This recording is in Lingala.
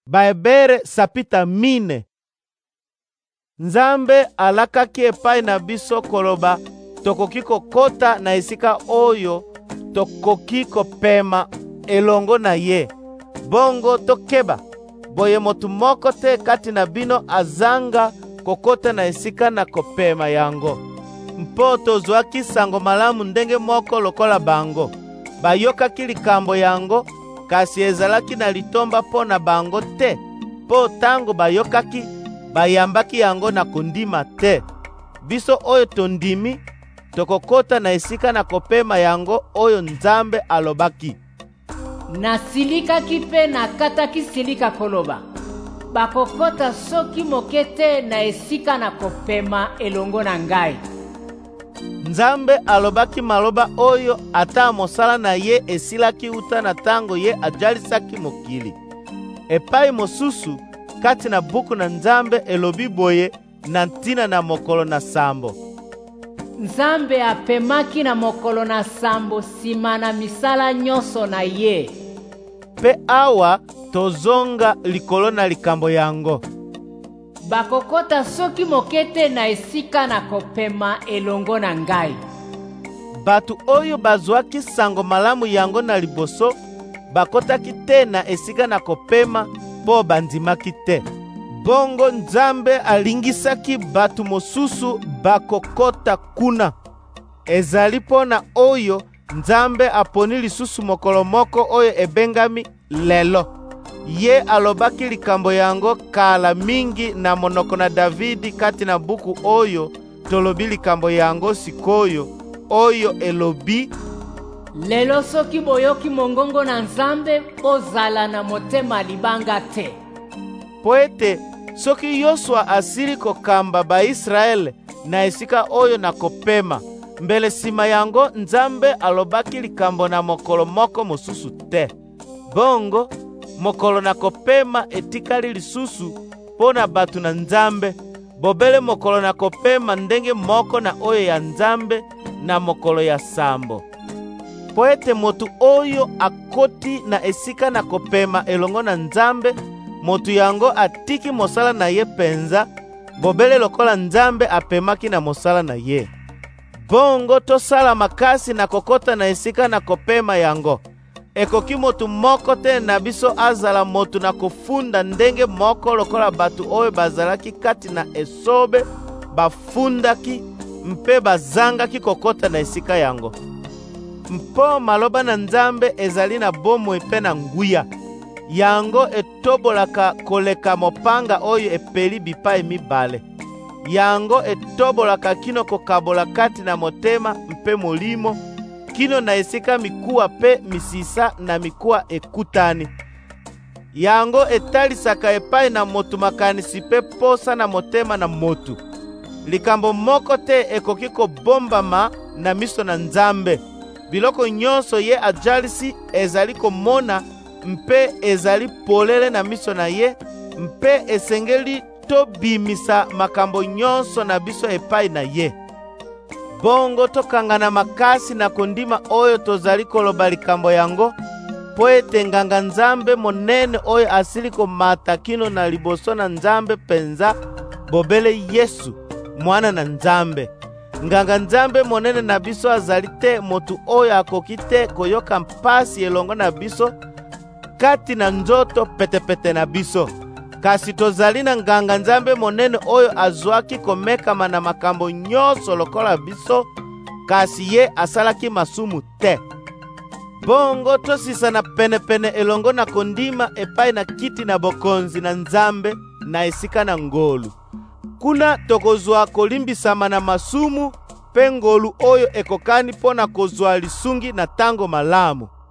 Baebere sapita mine. Nzambe alakaki epai na biso koloba tokoki kokota na esika oyo tokoki kopema elongo na ye. Bongo tokeba boye motu moko te kati na bino azanga kokota na esika na kopema yango. Mpo tozwaki sango malamu ndenge moko lokola bango. Bayokaki likambo yango, kasi ezalaki na litomba mpo na bango te. Po tango bayokaki, bayambaki yango na kondima te. Biso oyo tondimi, tokokota na esika na kopema yango oyo Nzambe alobaki. Nasilikaki mpe nakataki silika koloba bakokota soki moke te na esika na kopema elongo na ngai. Nzambe alobaki maloba oyo ata mosala na ye esilaki uta na tango ye ajalisaki mokili. Epai mosusu kati na buku na Nzambe elobi boye na ntina na mokolo na sambo. Nzambe apemaki na mokolo na sambo sima na misala nyonso na ye. Pe awa tozonga likolo na likambo yango. Bakokota soki moke te na esika na kopema elongo na ngai. Batu oyo bazwaki sango malamu yango na liboso, bakotaki te na esika na kopema po bandimaki te. Bongo Nzambe alingisaki batu mosusu bakokota kuna. Ezali pona oyo Nzambe aponi lisusu mokolo moko oyo ebengami lelo. Ye alobaki likambo yango kala mingi na monoko na Davidi kati na buku oyo tolobi likambo yango sikoyo oyo elobi: lelo soki boyoki mongongo na Nzambe bozala na motema libanga te. Po ete soki Yosua asili kokamba Baisraele na esika oyo na kopema, mbele sima yango Nzambe alobaki likambo na mokolo moko mosusu te. Bongo mokolo na kopema etikali lisusu pona batu na Nzambe, bobele mokolo na kopema ndenge moko na oyo ya Nzambe na mokolo ya sambo. Po ete motu oyo akoti na esika na kopema elongo na Nzambe, motu yango atiki mosala na ye penza, bobele lokola Nzambe apemaki na mosala na ye. Bongo tosala makasi na kokota na esika na kopema yango. Ekoki motu moko te na biso azala motu na kofunda ndenge moko lokola batu oyo bazalaki kati na esobe bafundaki mpe bazangaki kokota na esika yango. Mpo maloba na Nzambe ezali na bomoi mpe na nguya. Yango etobolaka koleka mopanga oyo epeli bipai mibale. Yango etobolaka kino kokabola kati na motema mpe molimo, kino na esika mikuwa pe misisa na mikuwa ekutani. Yango etalisaka epai na motu makanisi pe posa na motema na motu. Likambo moko te ekoki kobombama na miso na Nzambe. Biloko nyonso ye ajalisi ezali komona mpe ezali polele na miso na ye, mpe esengeli tobimisa makambo nyonso na biso epai na ye. Bongo tokangana makasi na kondima oyo tozali koloba likambo yango, po ete nganga Nzambe monene oyo asili komata kino na liboso na Nzambe penza, bobele Yesu, mwana na Nzambe. Nganga Nzambe monene na biso azali te motu oyo akoki te koyoka mpasi elongo na biso kati na nzoto petepete na biso. Kasi tozali na nganga Nzambe monene oyo azwaki komekama na makambo nyonso lokola biso, kasi ye asalaki masumu te. Bongo tosisa na penepene elongo na kondima epai na kiti na bokonzi na Nzambe na esika na ngolu. Kuna tokozwa kolimbisama na masumu pe ngolu oyo ekokani pona kozwa lisungi na tango malamu.